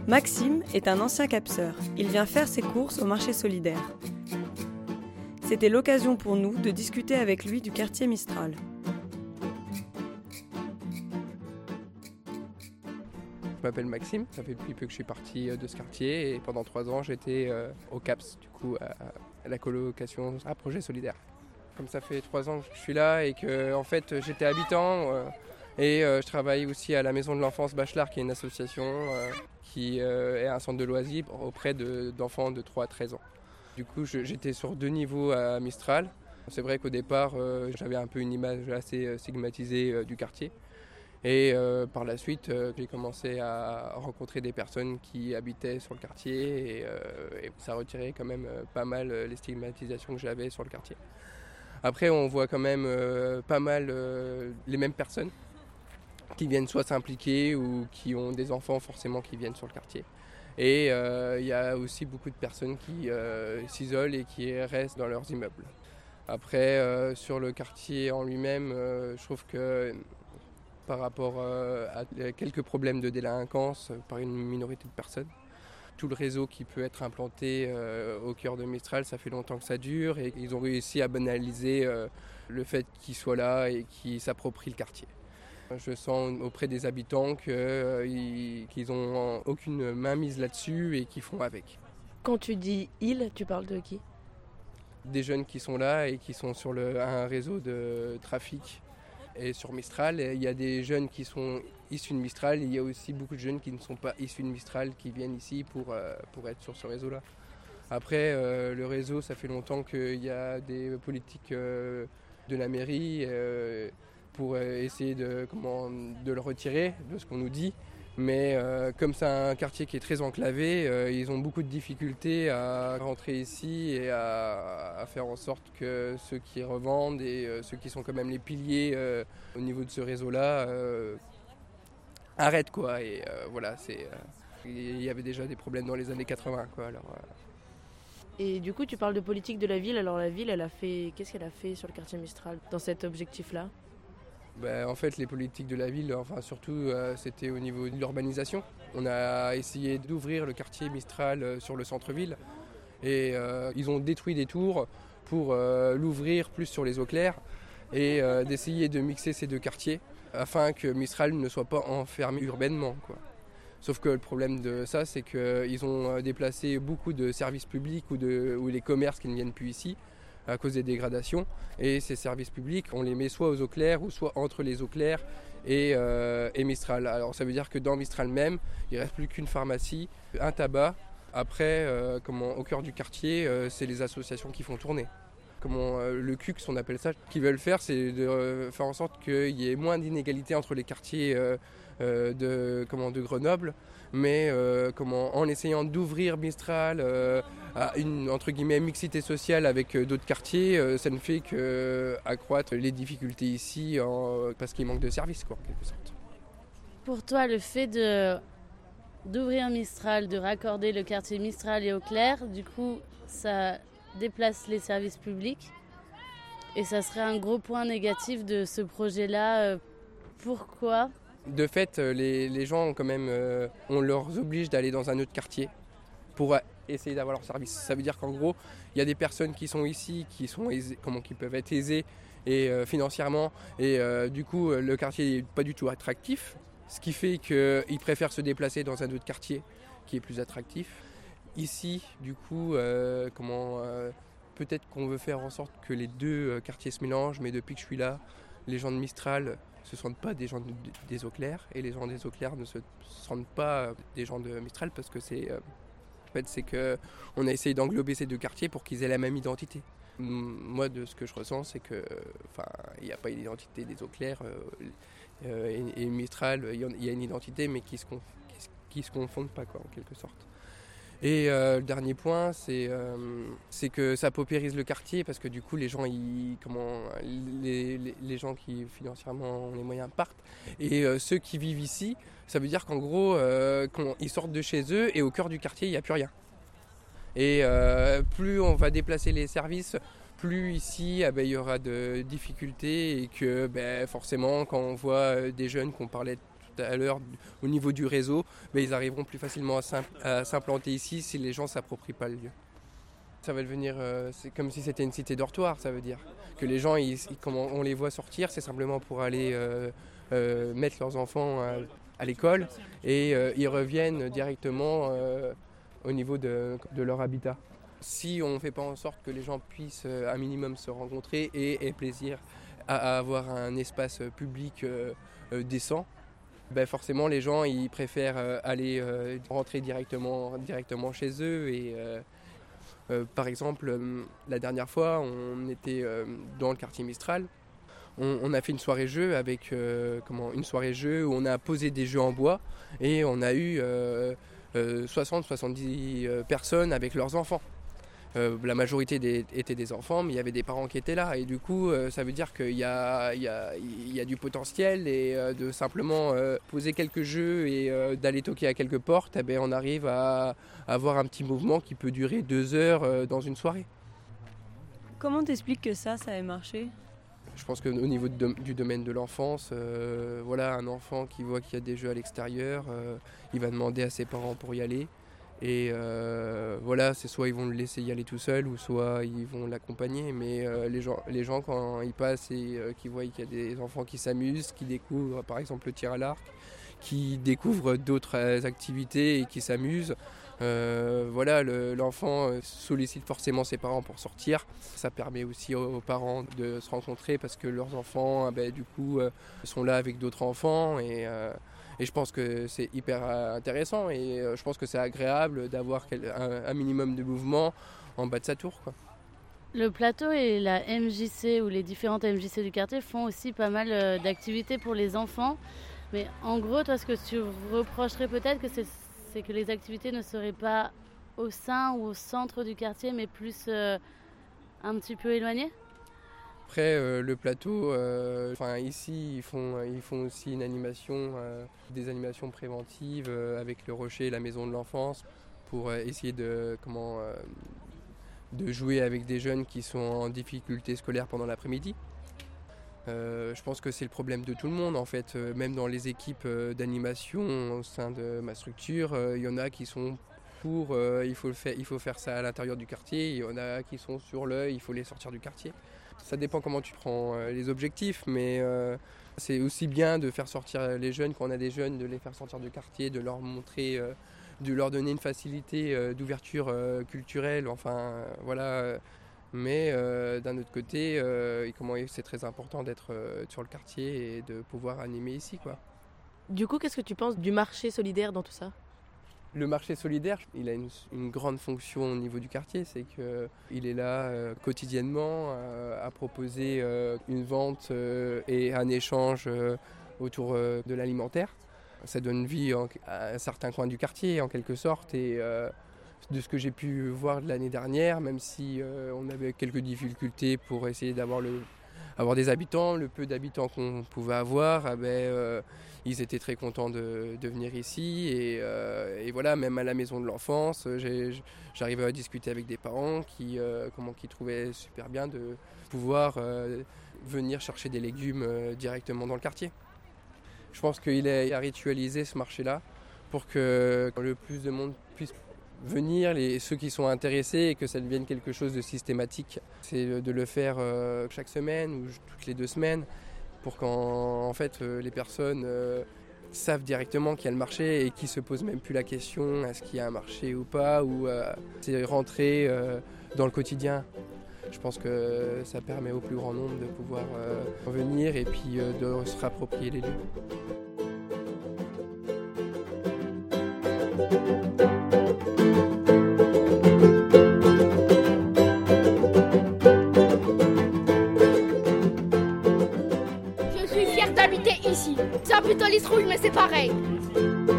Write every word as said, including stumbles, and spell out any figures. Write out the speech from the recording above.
Maxime est un ancien capseur. Il vient faire ses courses au marché solidaire. C'était l'occasion pour nous de discuter avec lui du quartier Mistral. Je m'appelle Maxime, ça fait depuis peu que je suis parti de ce quartier et pendant trois ans j'étais au CAPS, du coup à la colocation à projet solidaire. Comme ça fait trois ans que je suis là et que en fait j'étais habitant et je travaille aussi à la Maison de l'Enfance Bachelard qui est une association qui est un centre de loisirs auprès de, d'enfants de trois à treize ans. Du coup j'étais sur deux niveaux à Mistral. C'est vrai qu'au départ j'avais un peu une image assez stigmatisée du quartier. Et euh, par la suite, euh, j'ai commencé à rencontrer des personnes qui habitaient sur le quartier et, euh, et ça retirait quand même euh, pas mal euh, les stigmatisations que j'avais sur le quartier. Après, on voit quand même euh, pas mal euh, les mêmes personnes qui viennent soit s'impliquer ou qui ont des enfants forcément qui viennent sur le quartier. Et il euh, y a aussi beaucoup de personnes qui euh, s'isolent et qui restent dans leurs immeubles. Après, euh, sur le quartier en lui-même, euh, je trouve que par rapport à quelques problèmes de délinquance par une minorité de personnes. Tout le réseau qui peut être implanté au cœur de Mistral, ça fait longtemps que ça dure et ils ont réussi à banaliser le fait qu'ils soient là et qu'ils s'approprient le quartier. Je sens auprès des habitants qu'ils n'ont aucune mainmise là-dessus et qu'ils font avec. Quand tu dis « ils », tu parles de qui ? Des jeunes qui sont là et qui sont sur le, un réseau de trafic. Et sur Mistral, il y a des jeunes qui sont issus de Mistral, il y a aussi beaucoup de jeunes qui ne sont pas issus de Mistral qui viennent ici pour, euh, pour être sur ce réseau-là. Après, euh, le réseau, ça fait longtemps qu'il y a des politiques euh, de la mairie euh, pour essayer de, comment, de le retirer de ce qu'on nous dit. Mais euh, comme c'est un quartier qui est très enclavé, euh, ils ont beaucoup de difficultés à rentrer ici et à, à faire en sorte que ceux qui revendent et euh, ceux qui sont quand même les piliers euh, au niveau de ce réseau-là euh, arrêtent quoi. Et euh, voilà, c'est, euh, il y avait déjà des problèmes dans les années quatre-vingts quoi. Alors, euh... Et du coup, tu parles de politique de la ville. Alors la ville, elle a fait, qu'est-ce qu'elle a fait sur le quartier Mistral dans cet objectif-là ? Ben, en fait, les politiques de la ville, enfin, surtout, euh, c'était au niveau de l'urbanisation. On a essayé d'ouvrir le quartier Mistral euh, sur le centre-ville et euh, ils ont détruit des tours pour euh, l'ouvrir plus sur les eaux claires et euh, d'essayer de mixer ces deux quartiers afin que Mistral ne soit pas enfermé urbainement, quoi. Sauf que le problème de ça, c'est qu'ils ont déplacé beaucoup de services publics ou, de, ou les commerces qui ne viennent plus ici à cause des dégradations. Et ces services publics, on les met soit aux eaux claires ou soit entre les eaux claires et, euh, et Mistral. Alors ça veut dire que dans Mistral même, il ne reste plus qu'une pharmacie, un tabac. Après, euh, comment, au cœur du quartier, euh, c'est les associations qui font tourner. Comment, euh, le C U X, on appelle ça, ce qu'ils veulent faire, c'est de euh, faire en sorte qu'il y ait moins d'inégalités entre les quartiers euh, euh, de, comment, de Grenoble, mais euh, comment, en essayant d'ouvrir Mistral euh, à une entre guillemets mixité sociale avec euh, d'autres quartiers, euh, ça ne fait qu'accroître les difficultés ici en, parce qu'il manque de services, quoi, en quelque sorte. Pour toi, le fait de, d'ouvrir Mistral, de raccorder le quartier Mistral et Eau-Claire, du coup, ça déplace les services publics et ça serait un gros point négatif de ce projet-là. Pourquoi ? De fait, les, les gens quand même, euh, on leur oblige d'aller dans un autre quartier pour essayer d'avoir leur service. Ça veut dire qu'en gros, il y a des personnes qui sont ici, qui sont aisées, comment, qui peuvent être aisées et euh, financièrement, et euh, du coup, le quartier n'est pas du tout attractif, ce qui fait qu'ils préfèrent se déplacer dans un autre quartier qui est plus attractif. Ici, du coup, euh, comment, euh, peut-être qu'on veut faire en sorte que les deux euh, quartiers se mélangent, mais depuis que je suis là, les gens de Mistral se sentent pas des gens de, de, des eaux claires et les gens des eaux claires ne se sentent pas des gens de Mistral parce que c'est, euh, en fait, c'est que on a essayé d'englober ces deux quartiers pour qu'ils aient la même identité. Moi, de ce que je ressens, c'est que, enfin, il n'y a pas une identité des eaux claires euh, euh, et, et Mistral, il y, y a une identité, mais qui se, qui, qui se confondent pas, quoi, en quelque sorte. Et euh, le dernier point, c'est, euh, c'est que ça paupérise le quartier parce que du coup, les gens, ils, comment, les, les, les gens qui financièrement ont les moyens partent. Et euh, ceux qui vivent ici, ça veut dire qu'en gros, euh, ils sortent de chez eux et au cœur du quartier, il n'y a plus rien. Et euh, plus on va déplacer les services, plus ici, eh ben, il y aura de difficultés et que ben, forcément, quand on voit des jeunes qu'on parlait à l'heure au niveau du réseau, ben, ils arriveront plus facilement à s'implanter ici si les gens ne s'approprient pas le lieu. Ça va devenir, euh, c'est comme si c'était une cité dortoir, ça veut dire que les gens, ils, ils, quand on les voit sortir, c'est simplement pour aller euh, euh, mettre leurs enfants à, à l'école et euh, ils reviennent directement euh, au niveau de, de leur habitat. Si on ne fait pas en sorte que les gens puissent euh, un minimum se rencontrer et aient plaisir à, à avoir un espace public euh, euh, décent, ben forcément les gens ils préfèrent euh, aller euh, rentrer directement, directement chez eux. Et, euh, euh, par exemple, euh, la dernière fois, on était euh, dans le quartier Mistral. On, on a fait une soirée jeu avec euh, comment, une soirée jeu où on a posé des jeux en bois et on a eu euh, euh, soixante à soixante-dix euh, personnes avec leurs enfants. Euh, la majorité des, étaient des enfants, mais il y avait des parents qui étaient là. Et du coup, euh, ça veut dire qu'il y a, il y a, il y a du potentiel et euh, de simplement euh, poser quelques jeux et euh, d'aller toquer à quelques portes, eh bien, on arrive à, à avoir un petit mouvement qui peut durer deux heures euh, dans une soirée. Comment t'expliques que ça, ça ait marché ? Je pense qu'au niveau de, du domaine de l'enfance, euh, voilà, un enfant qui voit qu'il y a des jeux à l'extérieur, euh, il va demander à ses parents pour y aller. Et euh, voilà, c'est soit ils vont le laisser y aller tout seul ou soit ils vont l'accompagner. Mais euh, les, gens, les gens, quand ils passent et euh, qu'ils voient qu'il y a des enfants qui s'amusent, qui découvrent par exemple le tir à l'arc, qui découvrent d'autres activités et qui s'amusent, euh, voilà, le, l'enfant sollicite forcément ses parents pour sortir. Ça permet aussi aux, aux parents de se rencontrer parce que leurs enfants, ben, du coup, euh, sont là avec d'autres enfants et... Euh, Et je pense que c'est hyper intéressant et je pense que c'est agréable d'avoir un minimum de mouvement en bas de sa tour, quoi. Le plateau et la M J C ou les différentes M J C du quartier font aussi pas mal d'activités pour les enfants. Mais en gros, toi, ce que tu reprocherais peut-être, que c'est, c'est que les activités ne seraient pas au sein ou au centre du quartier, mais plus euh, un petit peu éloignées ? Après, euh, le plateau, euh, enfin, ici, ils font, ils font aussi une animation, euh, des animations préventives euh, avec le Rocher et la Maison de l'Enfance pour euh, essayer de, comment, euh, de jouer avec des jeunes qui sont en difficulté scolaire pendant l'après-midi. Euh, je pense que c'est le problème de tout le monde, en fait. Euh, même dans les équipes euh, d'animation au sein de ma structure, il euh, y en a qui sont pour, euh, il faut le faire, il faut faire ça à l'intérieur du quartier, il y en a qui sont sur le, il faut les sortir du quartier. Ça dépend comment tu prends les objectifs, mais euh, c'est aussi bien de faire sortir les jeunes, quand on a des jeunes, de les faire sortir du quartier, de leur montrer, euh, de leur donner une facilité euh, d'ouverture euh, culturelle, enfin euh, voilà. Mais euh, d'un autre côté, euh, comment, c'est très important d'être euh, sur le quartier et de pouvoir animer ici, quoi. Du coup, qu'est-ce que tu penses du marché solidaire dans tout ça ? Le marché solidaire, il a une, une grande fonction au niveau du quartier, c'est qu'il est là euh, quotidiennement euh, à proposer euh, une vente euh, et un échange euh, autour euh, de l'alimentaire. Ça donne vie en, à un certain coin du quartier en quelque sorte et euh, de ce que j'ai pu voir de l'année dernière, même si euh, on avait quelques difficultés pour essayer d'avoir le, avoir des habitants, le peu d'habitants qu'on pouvait avoir, eh ben, euh, ils étaient très contents de, de venir ici et, euh, et voilà, même à la maison de l'enfance, j'ai, j'arrivais à discuter avec des parents qui, euh, comment, qui trouvaient super bien de pouvoir euh, venir chercher des légumes euh, directement dans le quartier. Je pense qu'il est à ritualiser ce marché-là pour que le plus de monde puisse venir, les, ceux qui sont intéressés et que ça devienne quelque chose de systématique. C'est de le faire euh, chaque semaine ou toutes les deux semaines pour qu'en en fait euh, les personnes euh, savent directement qu'il y a le marché et qu'ils ne se posent même plus la question est-ce qu'il y a un marché ou pas, ou euh, c'est rentrer euh, dans le quotidien. Je pense que ça permet au plus grand nombre de pouvoir euh, venir et puis euh, de se réapproprier les lieux. Je suis fière d'habiter ici. C'est un peu Lisrouille, mais c'est pareil.